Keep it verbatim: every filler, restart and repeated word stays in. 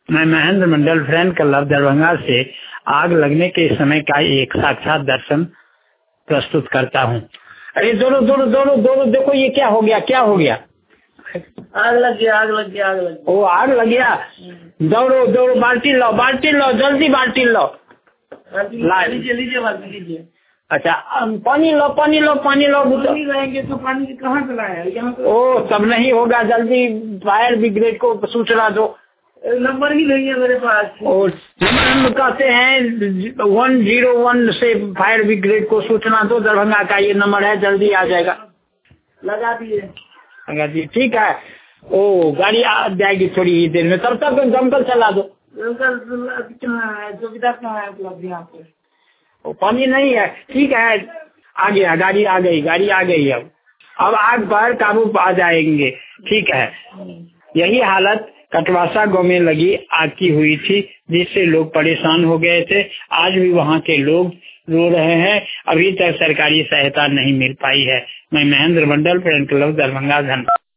मैं Mahendra Mandal, friend club Darbhanga से आग लगने के समय का एक साक्षात दर्शन प्रस्तुत करता हूँ। अरे दोनों दोनों दोनों दोनों देखो ये क्या हो गया, क्या हो गया? आग लग गया, आग लग गया, आग लग गया। ओ आग लग गया। दौड़ो दौड़ो, बाल्टी लो, बाल्टी लो, जल्दी बाल्टी लो। लीजिए लीजिए बाल्टी लीजिए। अच्छा पानी लो, पानी लो, पानी लो। पानी लाएंगे तो पानी कहाँ से लाए? यहाँ पे ओ सब नहीं होगा, जल्दी फायर ब्रिगेड को सूचना दो। नंबर ही नहीं है मेरे पास। और हम कहते हैं वन जीरो वन से फायर ब्रिगेड को सूचना दो, दरभंगा का ये नंबर है, जल्दी आ जाएगा। लगा दिए, लगा दिए, ठीक है। ओ गाड़ी आ जाएगी थोड़ी ही देर में, तब तक दमकल चला दो। सुविधा कहाँ है उपलब्ध यहाँ पे? ओ पानी नहीं है, ठीक है, आ गया, गाड़ी आ गई, गाड़ी आ गई। अब अब आग पर काबू पा जाएंगे, ठीक है। यही हालत कटवासा गांव में लगी आग की हुई थी, जिससे लोग परेशान हो गए थे। आज भी वहां के लोग रो रहे हैं, अभी तक सरकारी सहायता नहीं मिल पाई है। मैं महेंद्र मंडल, फ्रेंड क्लब दरभंगा, धन्यवाद।